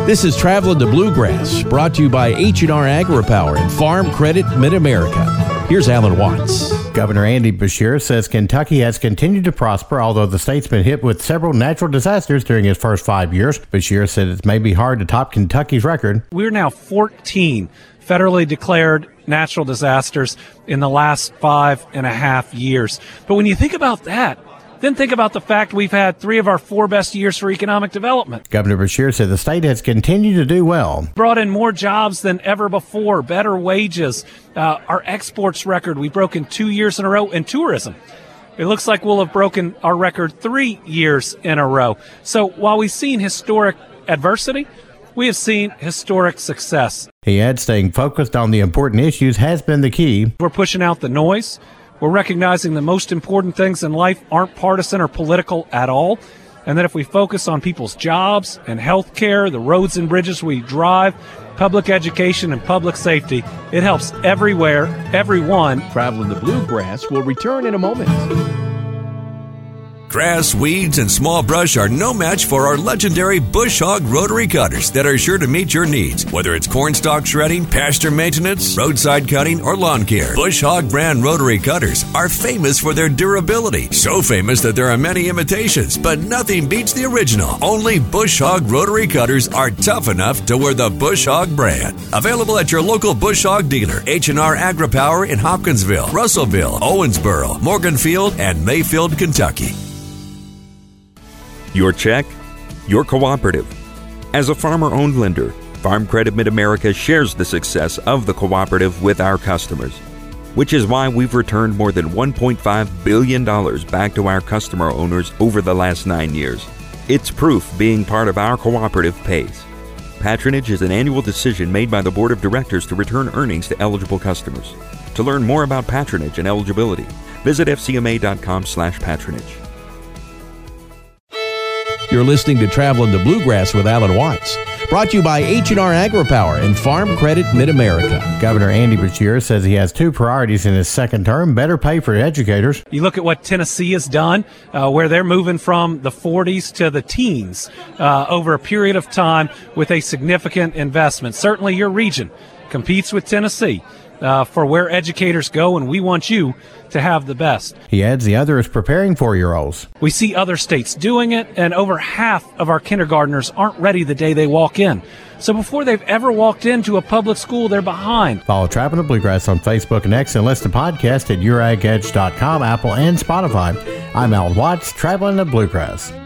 This is Traveling the Bluegrass, brought to you by H&R AgriPower and Farm Credit Mid-America. Here's Alan Watts. Governor Andy Beshear says Kentucky has continued to prosper, although the state's been hit with several natural disasters during its first 5 years. Beshear said it may be hard to top Kentucky's record. We're now 14 federally declared natural disasters in the last 5.5 years. But when you think about that, then think about the fact we've had 3 of our 4 best years for economic development. Governor Beshear said the state has continued to do well. Brought in more jobs than ever before, better wages. Our exports record, we've broken 2 years in a row in tourism. It looks like we'll have broken our record 3 years in a row. So while we've seen historic adversity, we have seen historic success. He adds staying focused on the important issues has been the key. We're pushing out the noise. We're recognizing the most important things in life aren't partisan or political at all, and that if we focus on people's jobs and health care, the roads and bridges we drive, public education and public safety, it helps everywhere, everyone. Traveling the Bluegrass will return in a moment. Grass, weeds, and small brush are no match for our legendary Bush Hog rotary cutters that are sure to meet your needs. Whether it's cornstalk shredding, pasture maintenance, roadside cutting, or lawn care, Bush Hog brand rotary cutters are famous for their durability. So famous that there are many imitations, but nothing beats the original. Only Bush Hog rotary cutters are tough enough to wear the Bush Hog brand. Available at your local Bush Hog dealer, H&R AgriPower in Hopkinsville, Russellville, Owensboro, Morganfield, and Mayfield, Kentucky. Your check, your cooperative. As a farmer-owned lender, Farm Credit Mid-America shares the success of the cooperative with our customers, which is why we've returned more than $1.5 billion back to our customer owners over the last 9 years. It's proof being part of our cooperative pays. Patronage is an annual decision made by the Board of Directors to return earnings to eligible customers. To learn more about patronage and eligibility, visit fcma.com/patronage. You're listening to Traveling the Bluegrass with Alan Watts, brought to you by H&R AgriPower and Farm Credit Mid-America. Governor Andy Beshear says he has 2 priorities in his second term: better pay for educators. You look at what Tennessee has done, where they're moving from the 40s to the teens over a period of time with a significant investment. Certainly your region competes with Tennessee for where educators go, and we want you to have the best. He adds the other is preparing 4-year-olds. We see other states doing it, and over half of our kindergartners aren't ready the day they walk in. So before they've ever walked into a public school, they're behind. Follow Traveling the Bluegrass on Facebook and X, and listen to podcasts at youragedge.com, Apple, and Spotify. I'm Alan Watts, Traveling the Bluegrass.